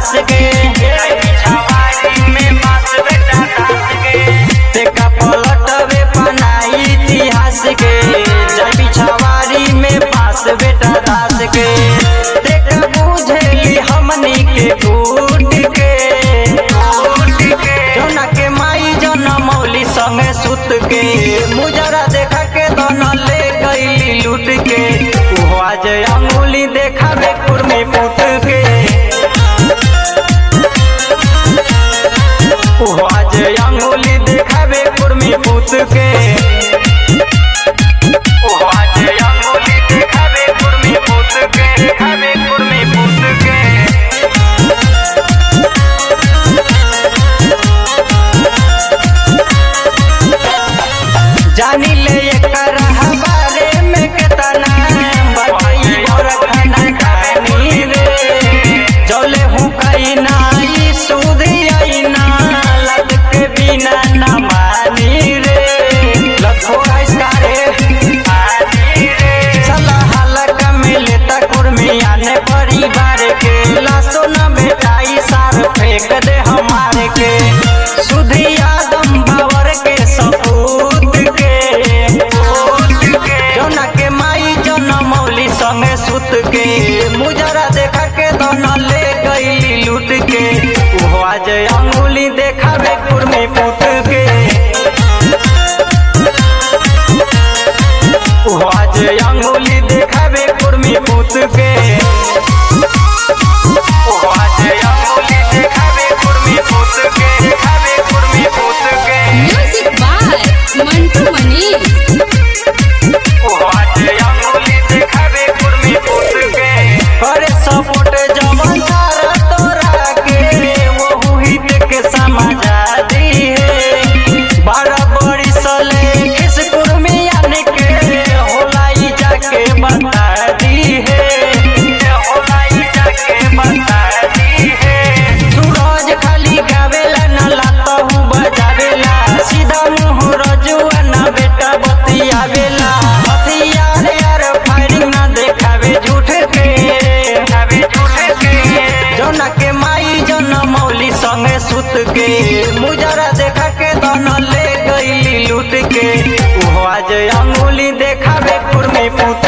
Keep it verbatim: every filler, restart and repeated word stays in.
दास के छवारी में पास बेटा दास के देखा पलटवे पनाई इतिहास के जय छवारी में पास बेटा दास के देखा बुझेली हमनी के टूट के जोना के माई जनमौली संगे सुत के मुजरा देखा के दोनों ले गईली लूट के वो आज अंगुली देखा बे कुर्मी पुट के वो आज अंगुली देखा बे कुर्मी पुट के वो आज अंगुली देखा बे कुर्मी पुट के देखा बे कुर्मी पुट के जानी ले एकर हवाले में केतना बताई और खाना खानी रे जौले हूँ कई ना ई सुधी आई ना लग के बिना ना मानी रे लखो इसकारे आनी रे सला हलक मिले त कुर्मिया ने परिवार के लासो न बेटाई सार फेंक दे हमारे के सुधी आदम बावर के सपूत जोना के माई जनमौली संगे सुत के मुजरा देखा के दोनों ले गईली लूट के वो आज अंगुली देखा बे कुर्मी पुट के वो आज अंगुली देखा बे कुर्मी पुट के वो आज अंगुली देखा बे कुर्मी पुट के देखा बे कुर्मी पुट के म्यूजिक बाय मंटू मनीष। करे सपोर्ट जमन सारा तोरा के वो हित के समझा दी है बड़ा बड़ी सले किस कुर्मिया के होलाई जाके बता दी है होलाई जाके बता दी है सूरज खाली गावेला न लातहु बजावेला सीधा मुँह रजुआ न बेटा बतियावेला हथियार यार फायरिंग न देखावे झूठ के जोना के माई जनमौली संगे सुत के मुजरा देखा के दोनों ले गईली लूट के वो आज अंगुली देखा बे कुर्मी पुत